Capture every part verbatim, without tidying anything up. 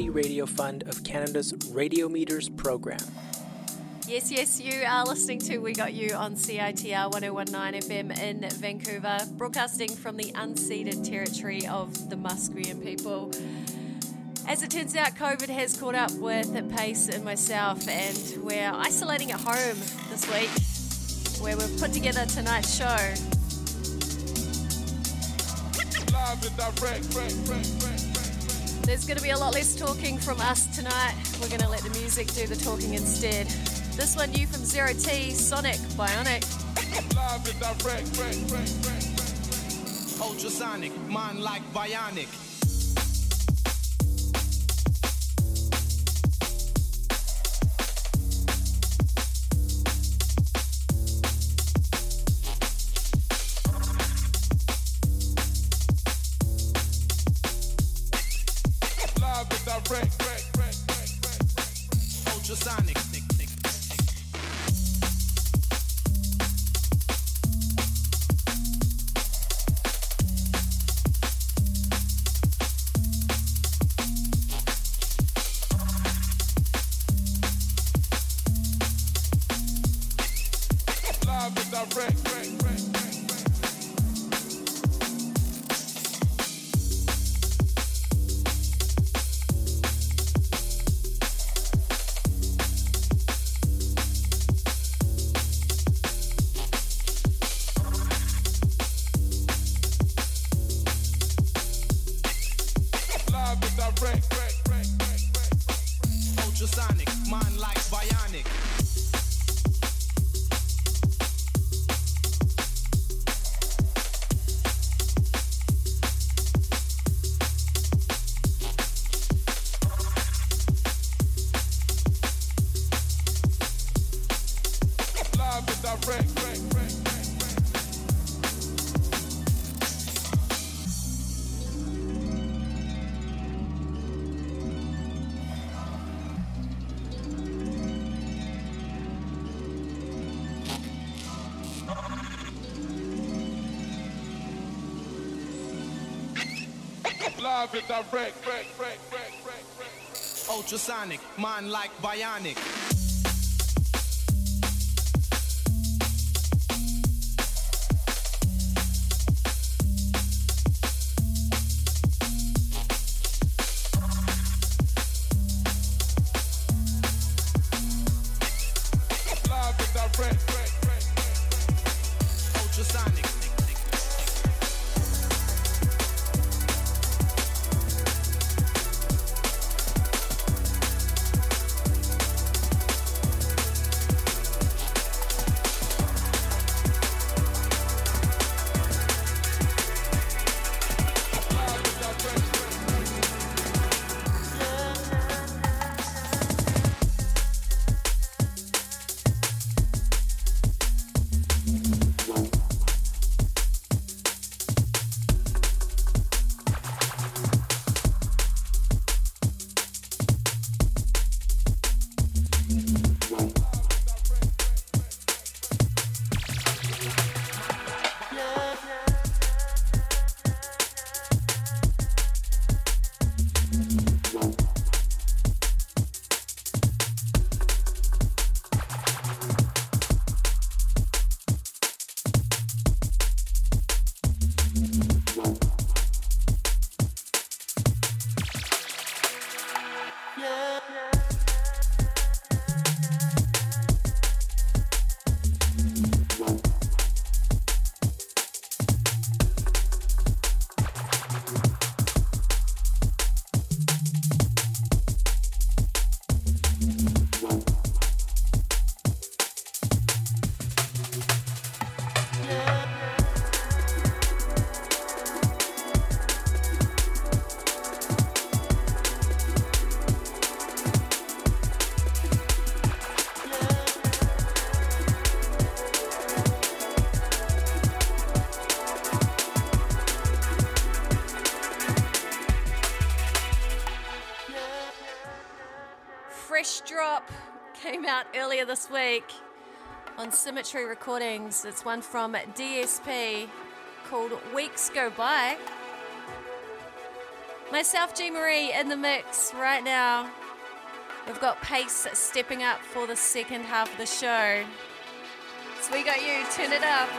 Community Radio Fund of Canada's Radio Meters program. Yes, yes, you are listening to We Got You on C I T R one oh one point nine F M in Vancouver, broadcasting from the unceded territory of the Musqueam people. As it turns out, COVID has caught up with Pace and myself, and we're isolating at home this week, where we've put together tonight's show. There's going to be a lot less talking from us tonight. We're going to let the music do the talking instead. This one new from Zero T, Sonic Bionic. Ultrasonic, mind like bionic. Ultrasonic. Ultrasonic, mind like bionic. Ultrasonic. fresh drop came out earlier this week on Symmetry Recordings. It's one from D S P called Weeks Go By. Myself, G Marie, in the mix right now. We've got Pace stepping up for the second half of the show. So we got you, turn it up.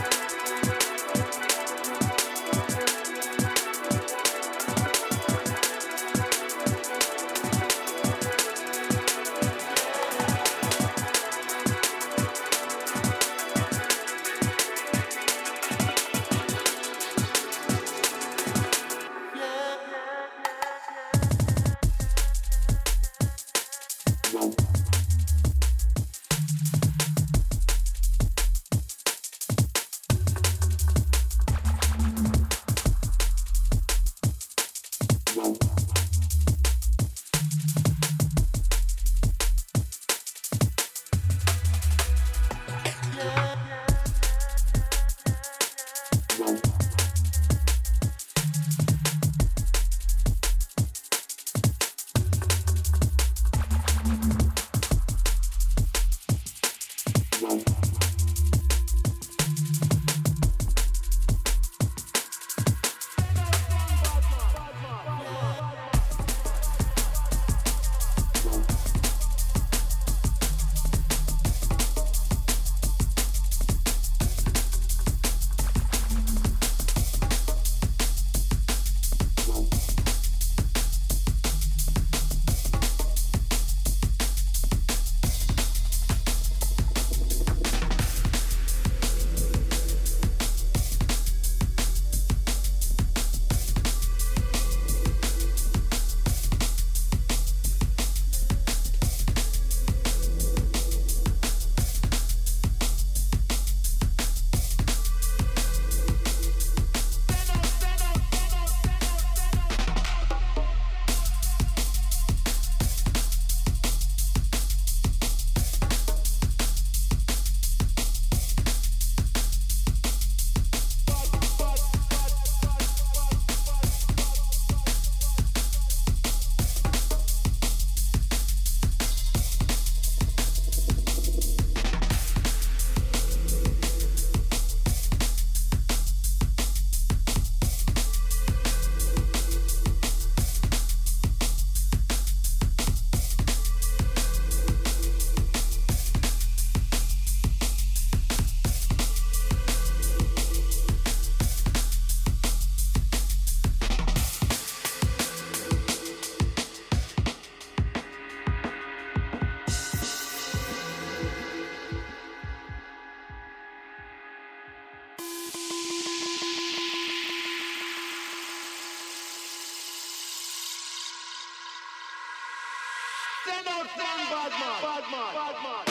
Stand out, stand bad man, bad man, bad man.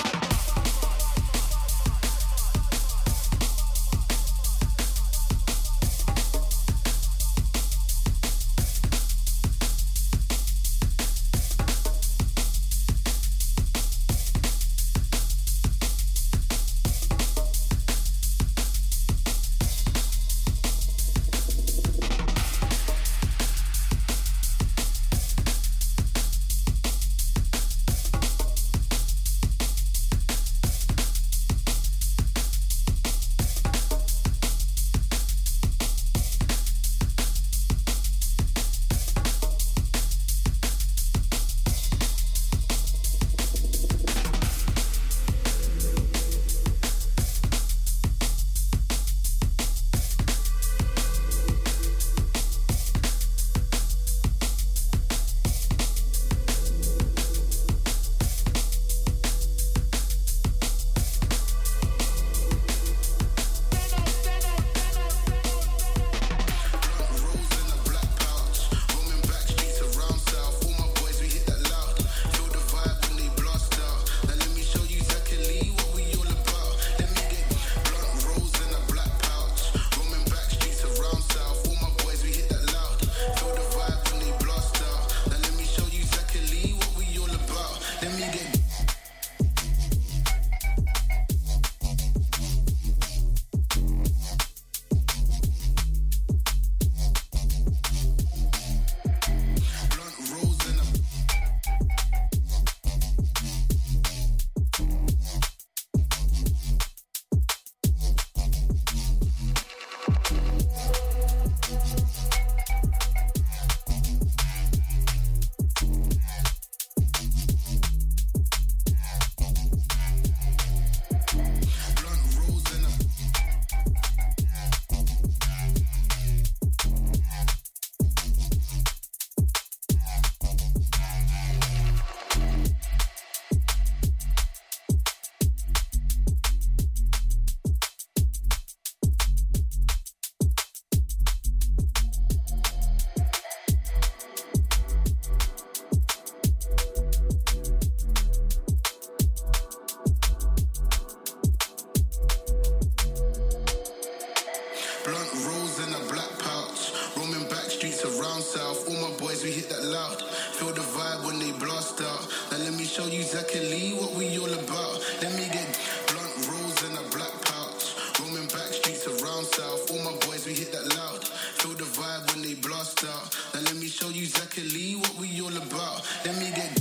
loud. Feel the vibe when they blast out. Now let me show you exactly what we all about. Let me get blunt rolls and a black pouch. Roaming back streets around south. All my boys, we hit that loud. Feel the vibe when they blast out. Now let me show you exactly what we all about. Let me get...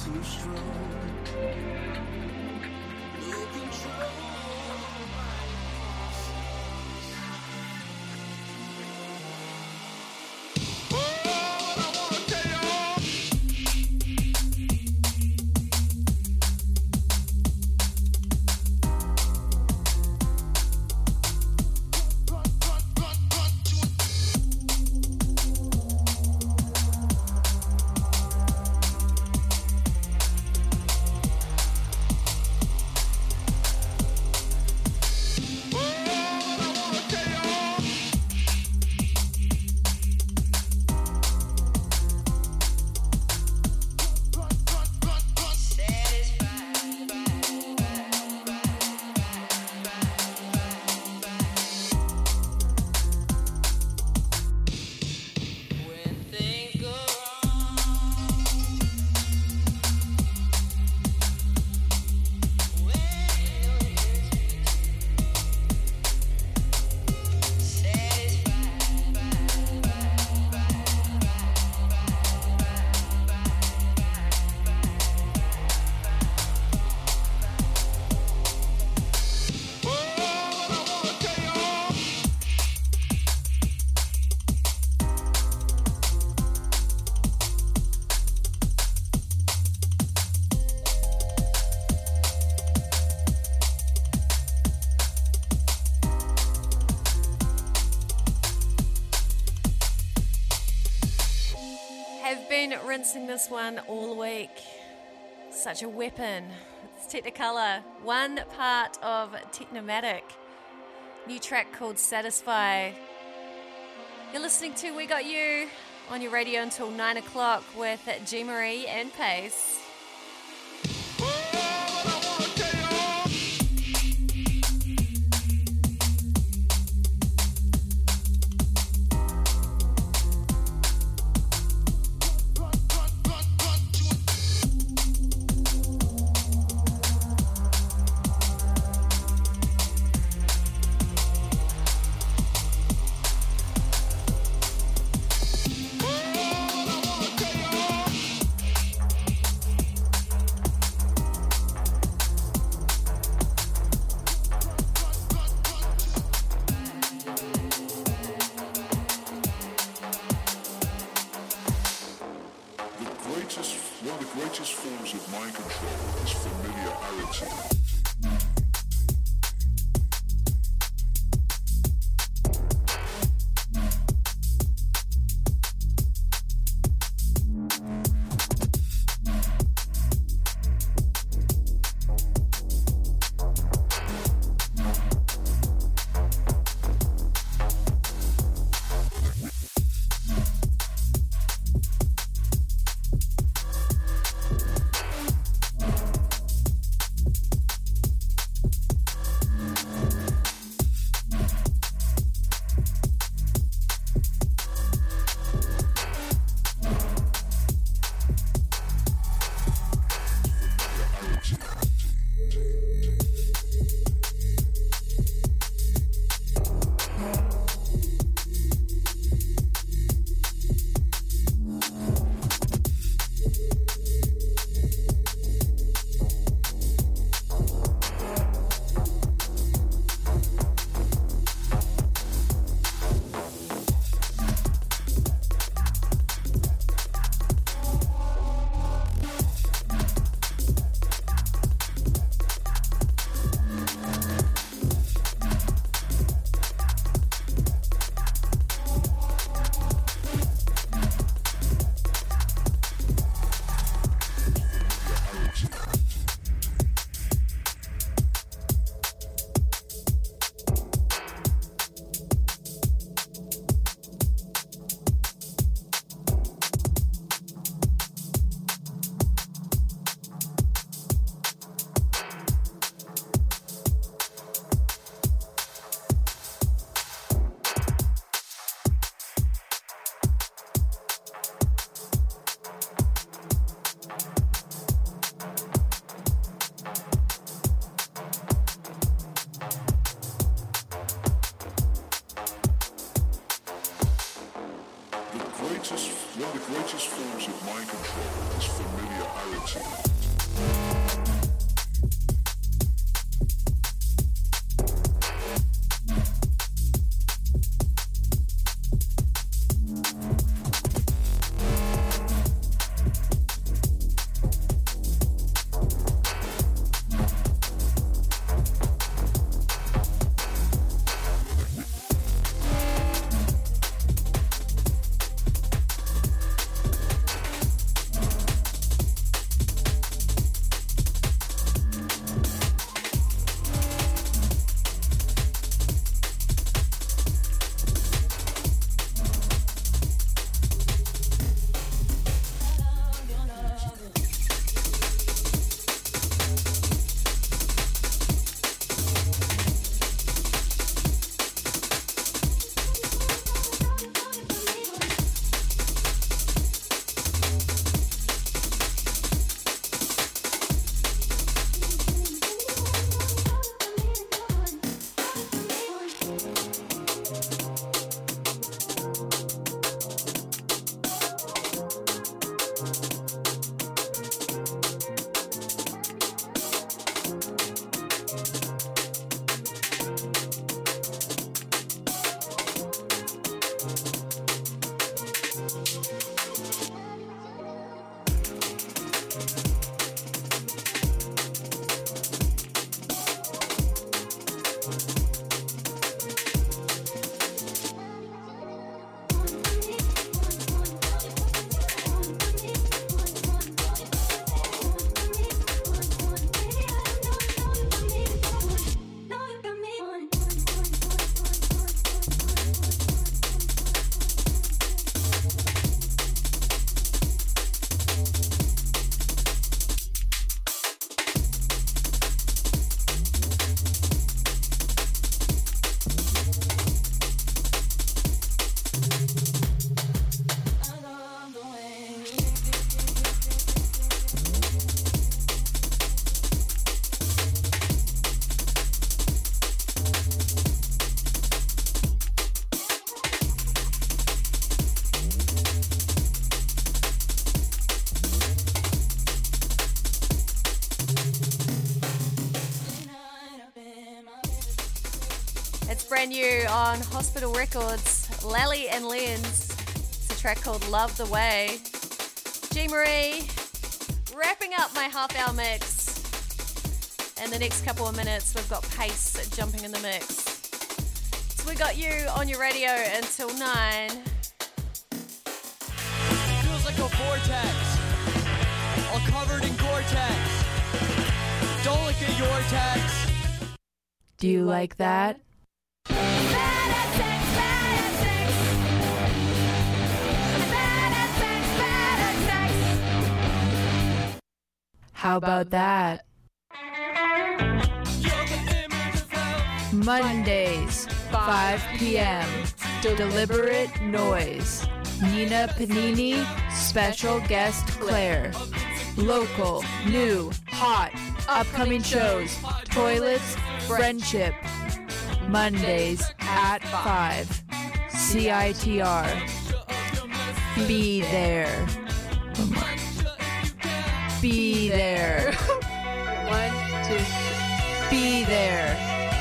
too strong. No control. Rinsing this one all week. Such a weapon. It's Technicolor, one part of Technomatic. New track called Satisfy. You're listening to We Got You on your radio until nine o'clock with G. Marie and Pace. control is familiarity. Brand new on Hospital Records, Lally and Lens. It's a track called Love the Way. G Marie, wrapping up my half hour mix. In the next couple of minutes, we've got Pace jumping in the mix. So we got you on your radio until nine. Feels like a vortex, all covered in Gore-Tex. Don't look at your text. Do you like that? How about that? Mondays, five p.m. Deliberate Noise. Nina Panini, special guest Claire. Local, new, hot, upcoming shows, toilets, friendship. Mondays at five. C I T R. Be there. Be there. One, two. Be there.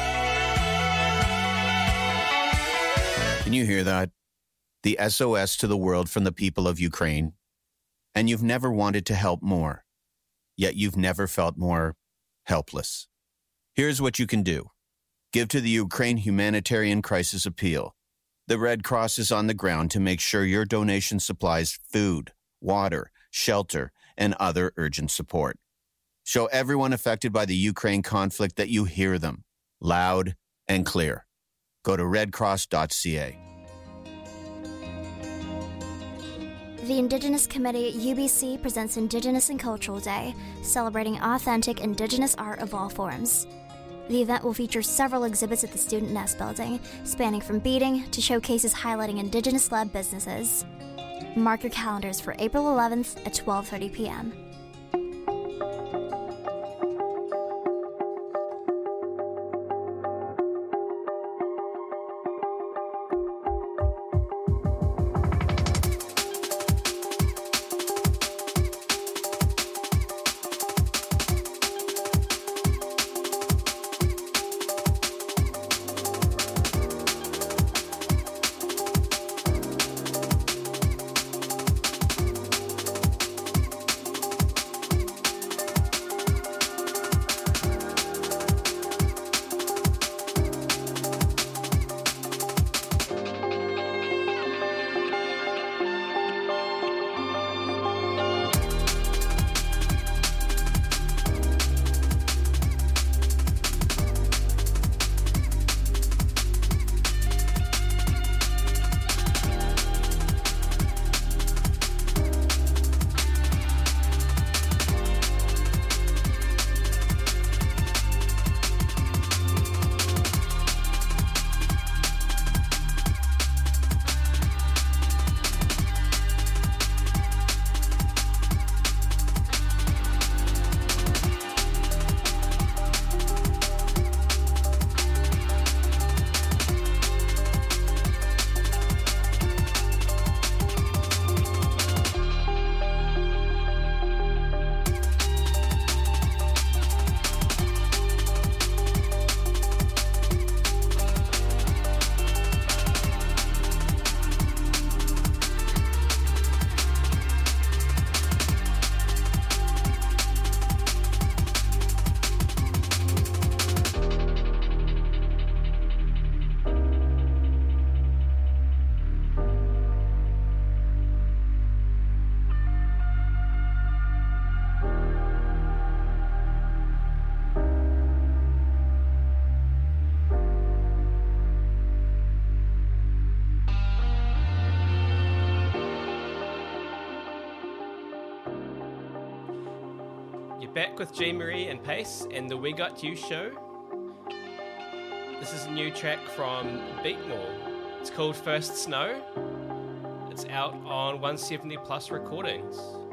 Can you hear that? The S O S to the world from the people of Ukraine. And you've never wanted to help more. Yet you've never felt more helpless. Here's what you can do. Give to the Ukraine Humanitarian Crisis Appeal. The Red Cross is on the ground to make sure your donation supplies food, water, shelter, and other urgent support. Show everyone affected by the Ukraine conflict that you hear them, loud and clear. Go to red cross dot c a. The Indigenous Committee at U B C presents Indigenous and Cultural Day, celebrating authentic Indigenous art of all forms. The event will feature several exhibits at the Student Nest Building, spanning from beading to showcases highlighting Indigenous-led businesses. Mark your calendars for April eleventh at twelve thirty p.m. You're back with Jean Marie and Pace and the We Got You show. This is a new track from Beatmore. It's called First Snow. It's out on one seventy Plus Recordings.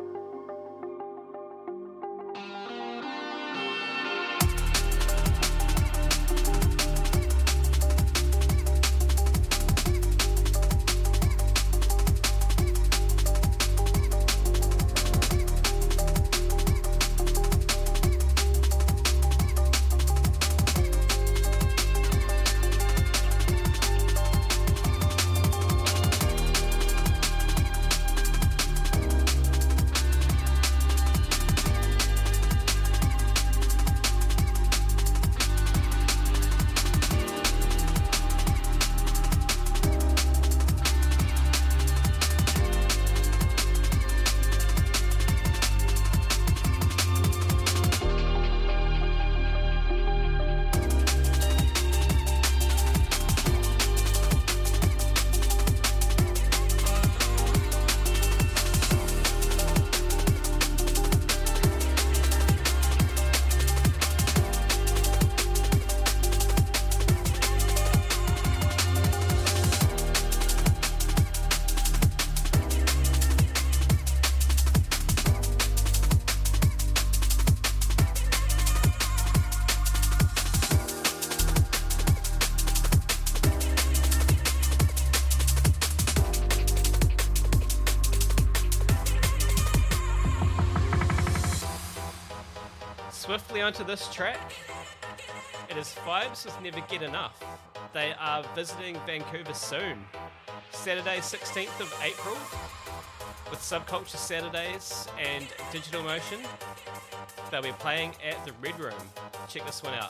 Swiftly onto this track. It is Vibes with Never Get Enough. They are visiting Vancouver soon. Saturday sixteenth of April with Subculture Saturdays and Digital Motion. They'll be playing at the Red Room. Check this one out.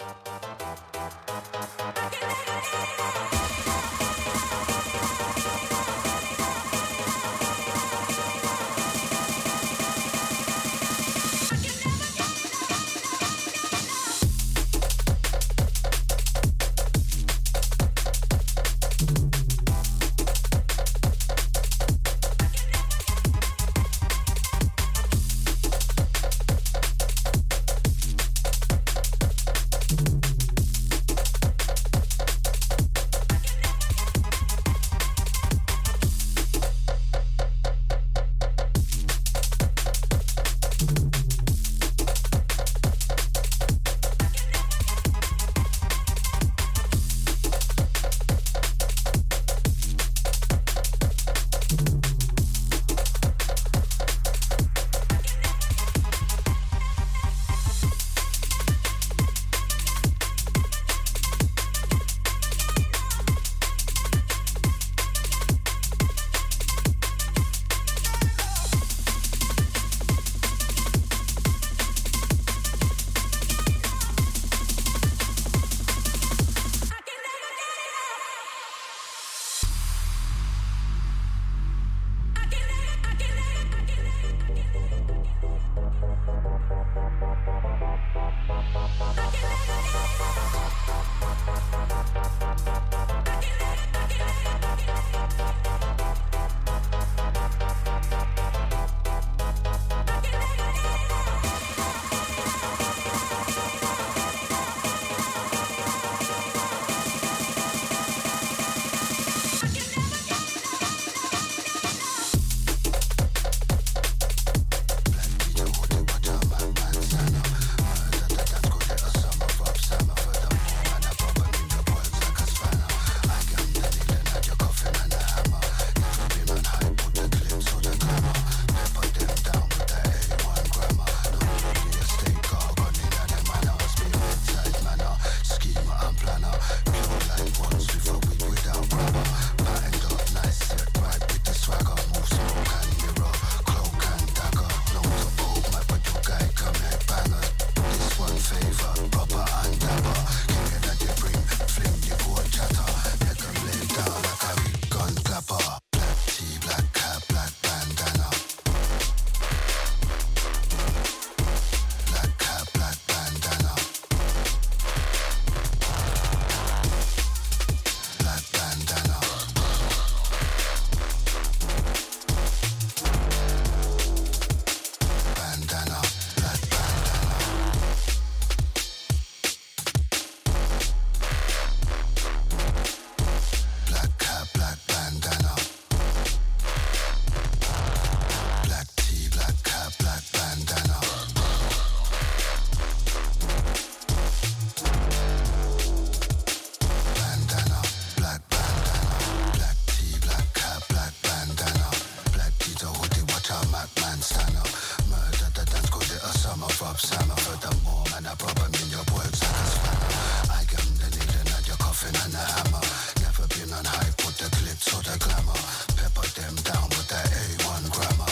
up slammer. Furthermore, man, I problem in your words like a slammer. I am the needle and your coffin and the hammer. Never been on high, put the glitz or the glamour. Pepper them down with that A one grammar.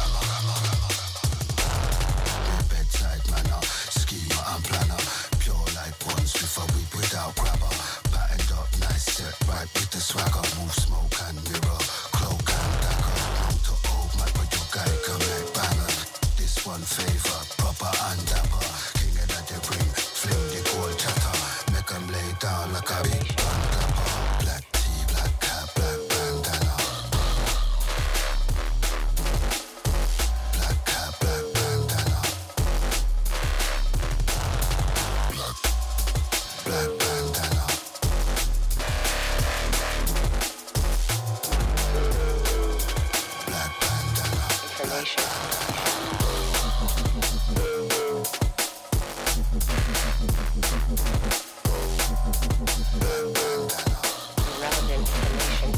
Their bedside manner, schema and planner. Pure like ones with a whip without grabber. Patterned up, nice set, right with the swagger. Move smoke and mirror, cloak and dagger. Roll to old man, but your guy can make banger. This one favor, proper and dapper. King of the ring, fling the gold chatter. Make them lay down like a big bun dapper. Black tea, black cap, black bandana. Black cap, black bandana. Black, black bandana. Black bandana. Information. Relevant information.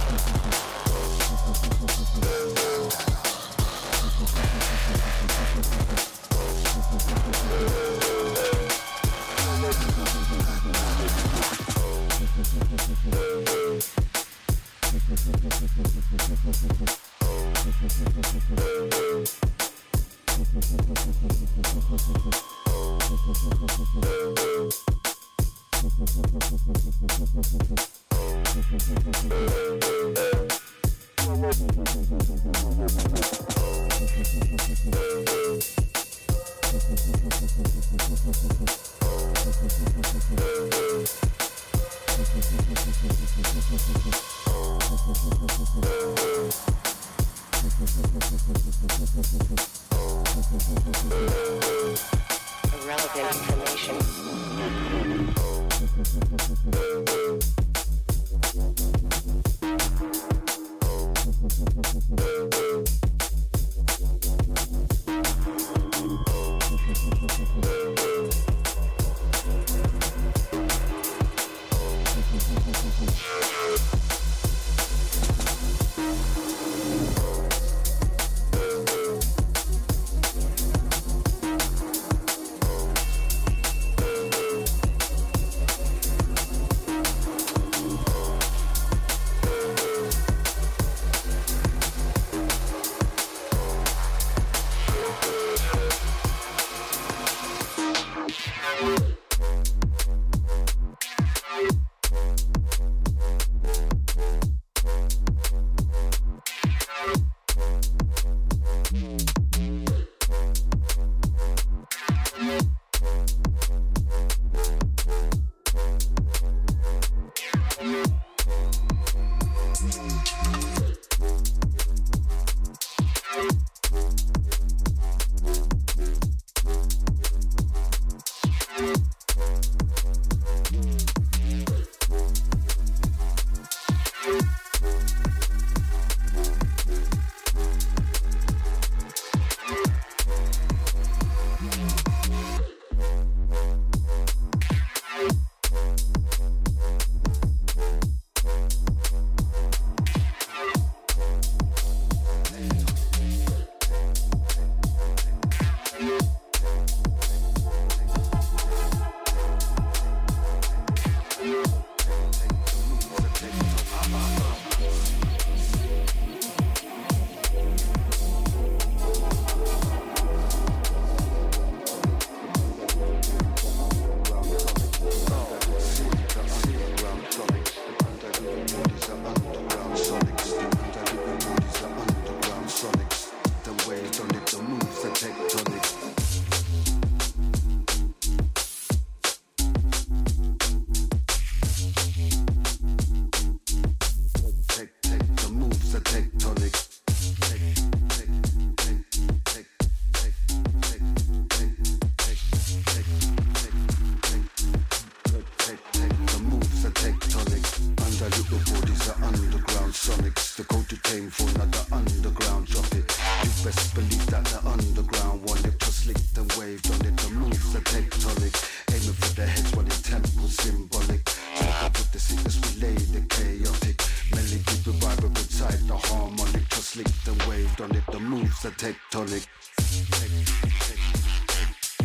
Irrelevant information. tectonic.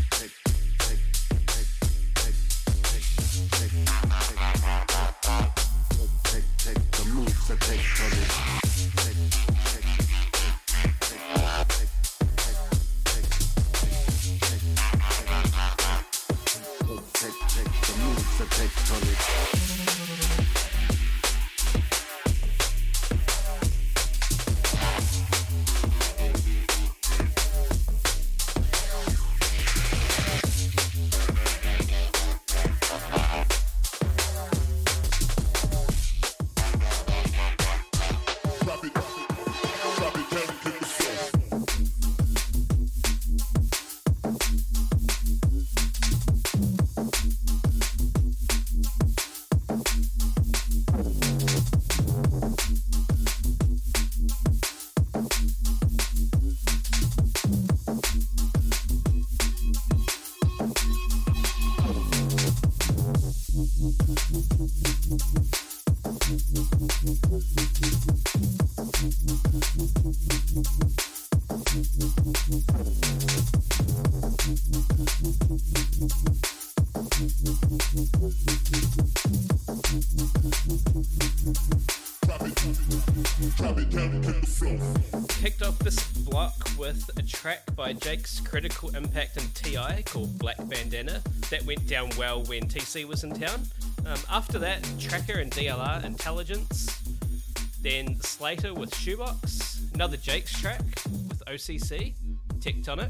Kicked off this block with a track by Jake's Critical Impact and T I called Black Bandana that went down well when T C was in town. Um, after that, Tracker and D L R Intelligence, then Slater with Shoebox, another Jake's track with O C C, Tectonic,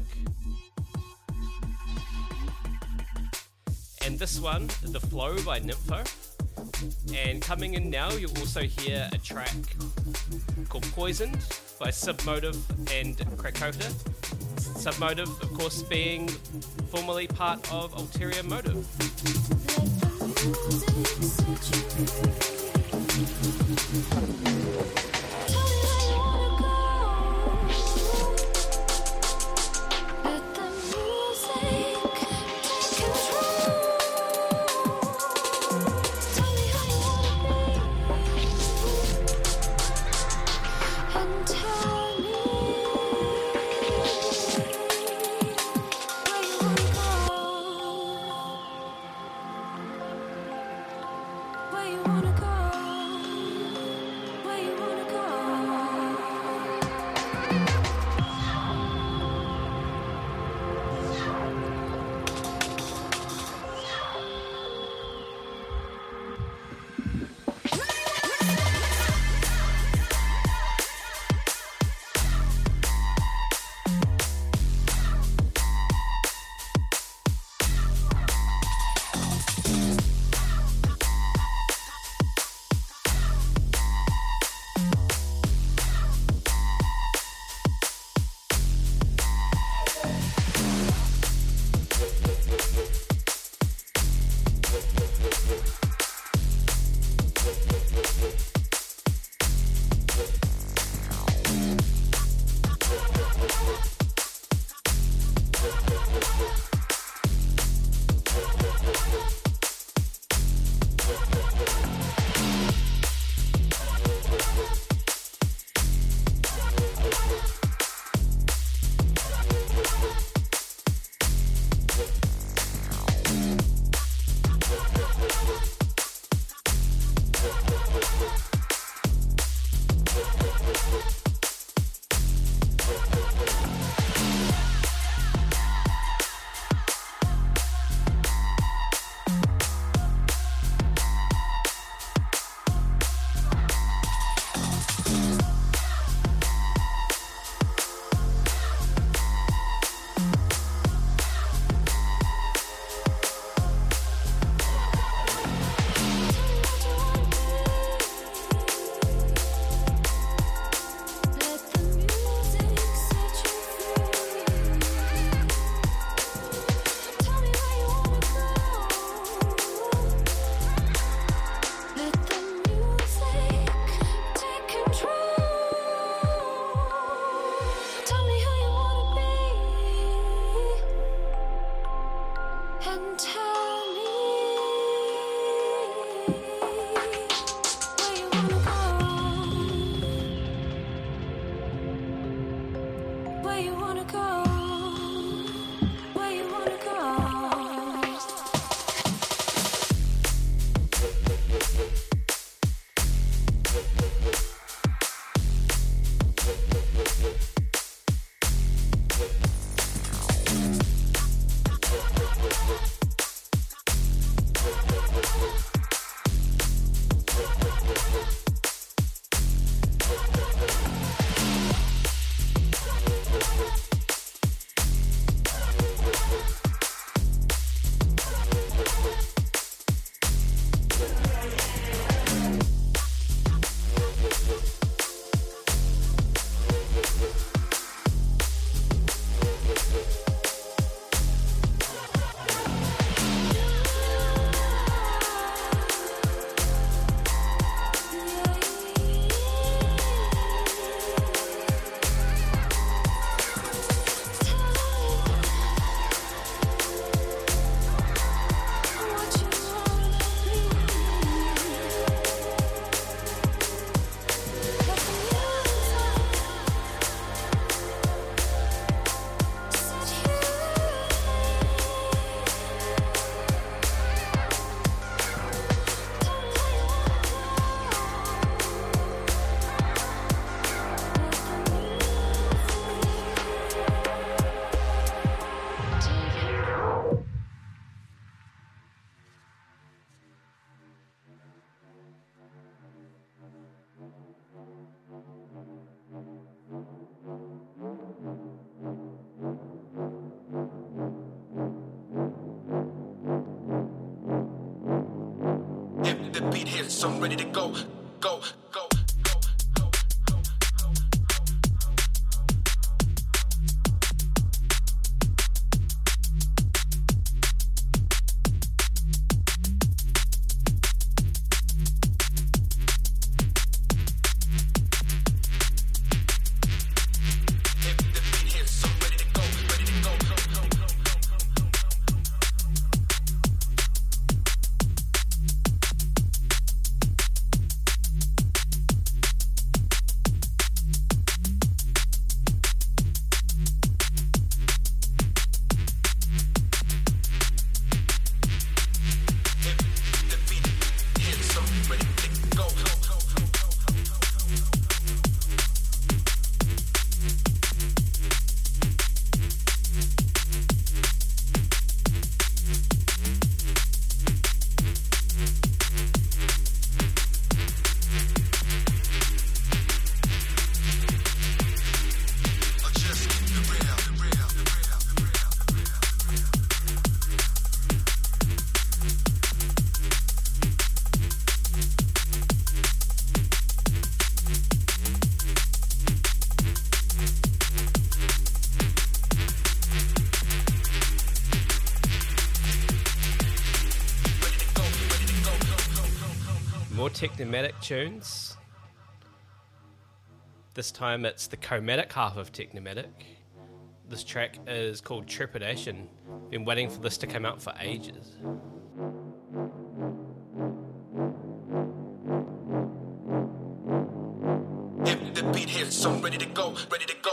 and this one, The Flow by Nympho. And coming in now, you'll also hear a track called Poisoned by Submotive and Krakota. Submotive, of course, being formerly part of Ulterior Motive. Where you wanna go? Where you wanna go? the beat hits, I'm ready to go, go, go. Technomatic tunes. This time it's the chromatic half of Technomatic. This track is called Trepidation. Been waiting for this to come out for ages. If the beat hits, I'm ready to go, ready to go.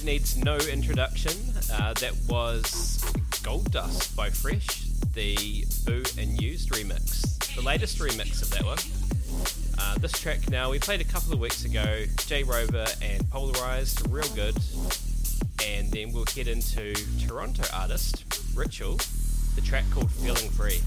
needs no introduction. Uh, that was Gold Dust by Fresh, the Boo and Used remix, the latest remix of that one. Uh, this track now, we played a couple of weeks ago, J Rover and Polarized, real good. And then we'll head into Toronto artist, Ritual, the track called Feeling Free.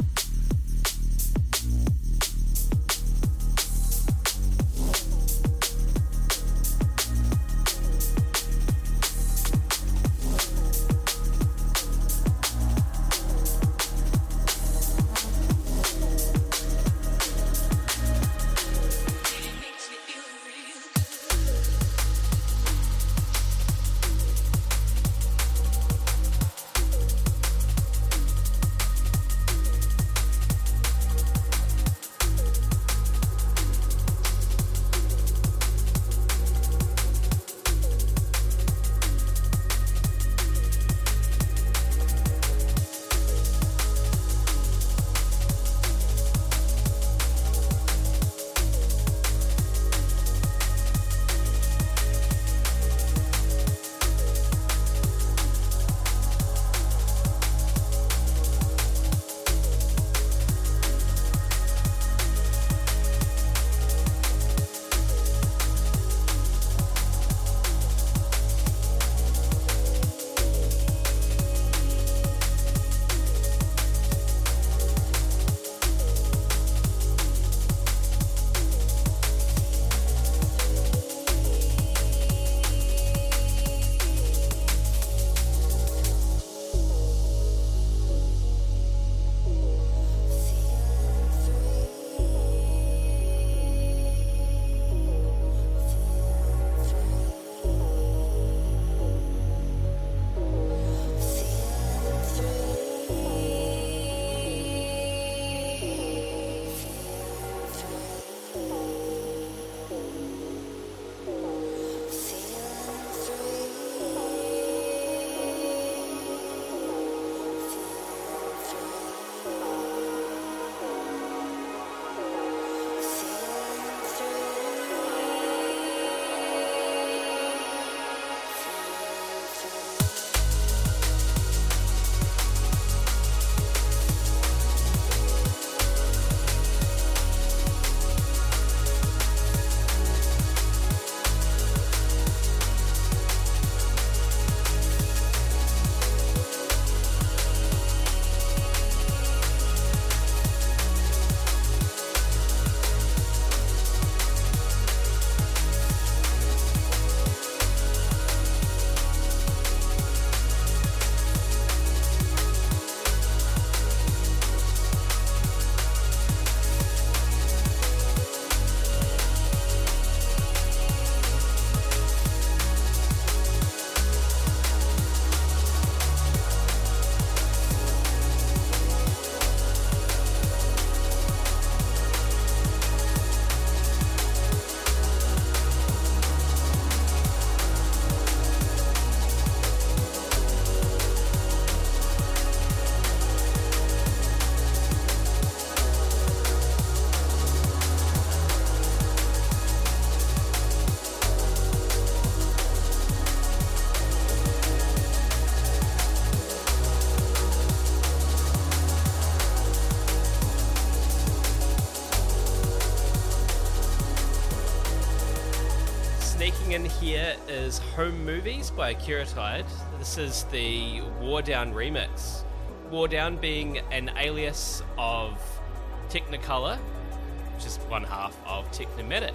In here is Home Movies by Akira Tide. This is the War Down remix. War Down being an alias of Technicolor, which is one half of Technomatic.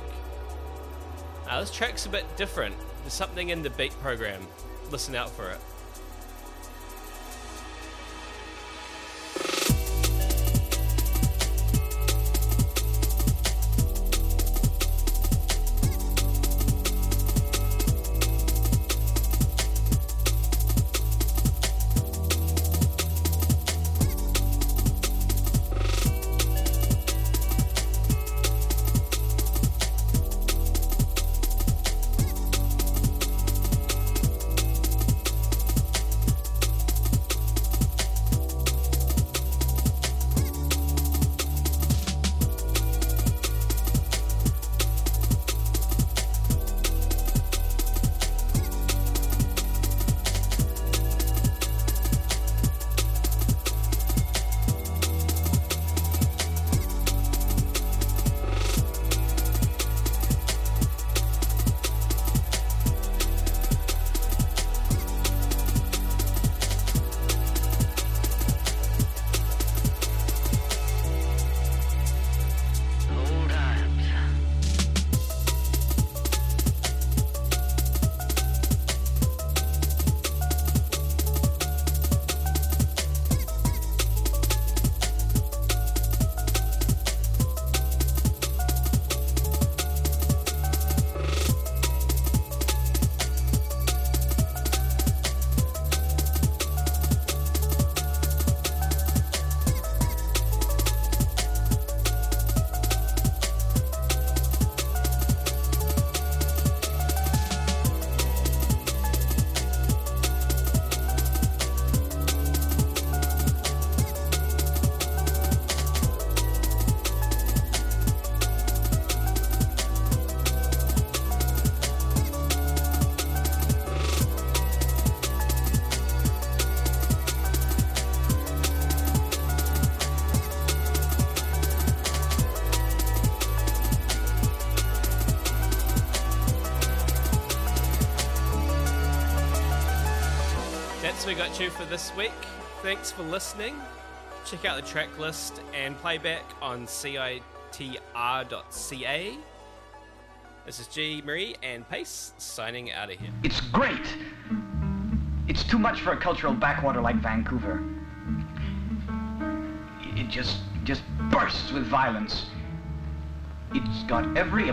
Now this track's a bit different. There's something in the beat program. Listen out for it. that's what we got you for this week. Thanks for listening. Check out the track list and playback on C I T R dot C A. This is G. Marie and Pace signing out of here. It's great. It's too much for a cultural backwater like Vancouver. It just, just bursts with violence. It's got every